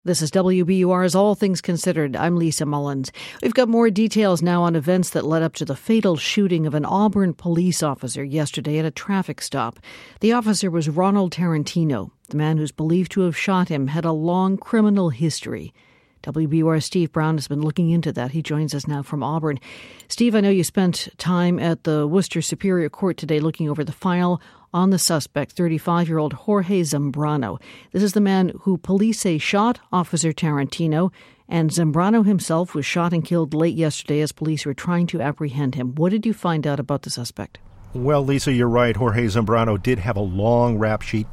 This is WBUR's All Things Considered. I'm Lisa Mullins. We've got more details now on events that led up to the fatal shooting of an Auburn police officer yesterday at a traffic stop. The officer was Ronald Tarantino. The man who's believed to have shot him had a long criminal history. WBUR's Steve Brown has been looking into that. He joins us now from Auburn. Steve, I know you spent time at the Worcester Superior Court today looking over the file on the suspect, 35-year-old Jorge Zambrano. This is the man who police say shot Officer Tarantino, and Zambrano himself was shot and killed late yesterday as police were trying to apprehend him. What did you find out about the suspect? Well, Lisa, you're right. Jorge Zambrano did have a long rap sheet,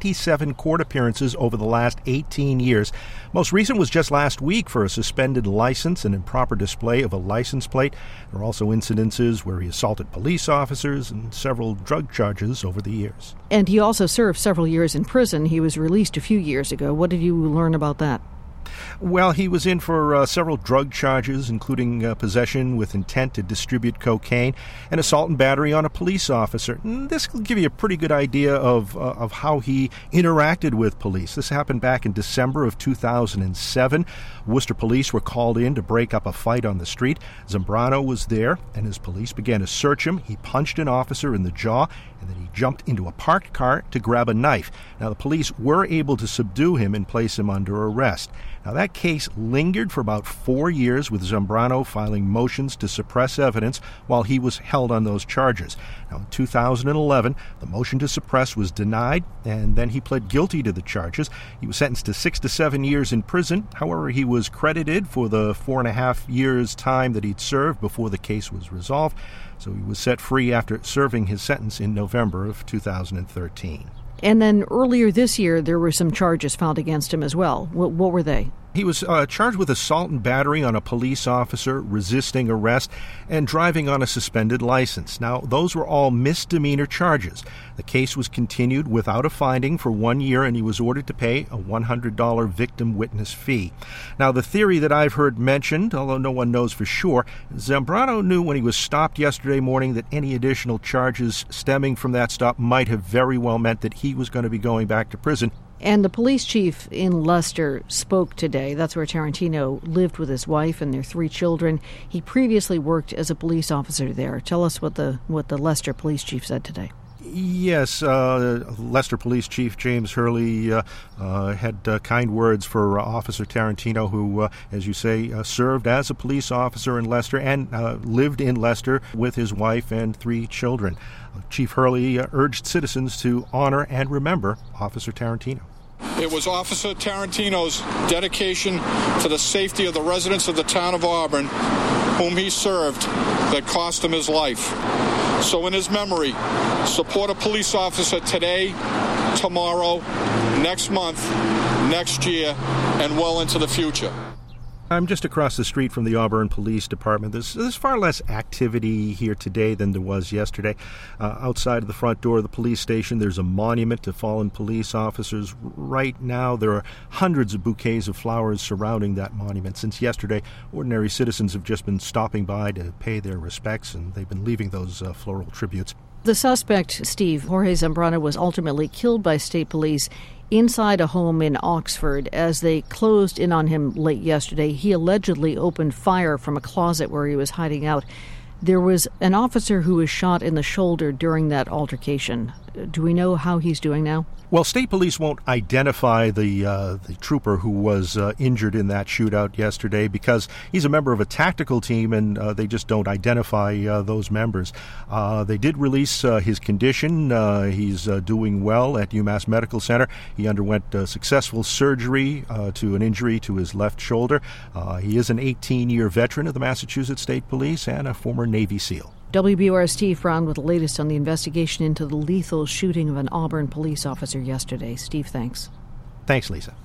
27 court appearances over the last 18 years. Most recent was just last week for a suspended license and improper display of a license plate. There are also incidences where he assaulted police officers and several drug charges over the years. And he also served several years in prison. He was released a few years ago. What did you learn about that? Well, he was in for several drug charges, including possession with intent to distribute cocaine and assault and battery on a police officer. And this will give you a pretty good idea of how he interacted with police. This happened back in December of 2007. Worcester police were called in to break up a fight on the street. Zambrano was there, and as police began to search him, he punched an officer in the jaw, and then he jumped into a parked car to grab a knife. Now, the police were able to subdue him and place him under arrest. Now, that case lingered for about 4 years, with Zambrano filing motions to suppress evidence while he was held on those charges. Now, in 2011, the motion to suppress was denied, and then he pled guilty to the charges. He was sentenced to 6 to 7 years in prison. However, he was credited for the 4.5 years' time that he'd served before the case was resolved. So he was set free after serving his sentence in November of 2013. And then earlier this year, there were some charges filed against him as well. What were they? He was charged with assault and battery on a police officer, resisting arrest, and driving on a suspended license. Now, those were all misdemeanor charges. The case was continued without a finding for 1 year, and he was ordered to pay a $100 victim witness fee. Now, the theory that I've heard mentioned, although no one knows for sure, Zambrano knew when he was stopped yesterday morning that any additional charges stemming from that stop might have very well meant that he was going to be going back to prison. And the police chief in Leicester spoke today. That's where Tarantino lived with his wife and their 3 children. He previously worked as a police officer there. Tell us what the Leicester police chief said today. Yes, Leicester Police Chief James Hurley had kind words for Officer Tarantino, who, as you say, served as a police officer in Leicester and lived in Leicester with his wife and 3 children. Chief Hurley urged citizens to honor and remember Officer Tarantino. It was Officer Tarantino's dedication to the safety of the residents of the town of Auburn, whom he served, that cost him his life. So in his memory, support a police officer today, tomorrow, next month, next year, and well into the future. I'm just across the street from the Auburn Police Department. There's far less activity here today than there was yesterday. Outside of the front door of the police station, there's a monument to fallen police officers. Right now, there are hundreds of bouquets of flowers surrounding that monument. Since yesterday, ordinary citizens have just been stopping by to pay their respects, and they've been leaving those floral tributes. The suspect, Steve, Jorge Zambrano, was ultimately killed by state police inside a home in Oxford. As they closed in on him late yesterday, he allegedly opened fire from a closet where he was hiding out. There was an officer who was shot in the shoulder during that altercation. Do we know how he's doing now? Well, state police won't identify the trooper who was injured in that shootout yesterday because he's a member of a tactical team, and they just don't identify those members. They did release his condition. He's doing well at UMass Medical Center. He underwent successful surgery to an injury to his left shoulder. He is an 18-year veteran of the Massachusetts State Police and a former Navy SEAL. WBUR's Steve Brown with the latest on the investigation into the lethal shooting of an Auburn police officer yesterday. Steve, thanks. Thanks, Lisa.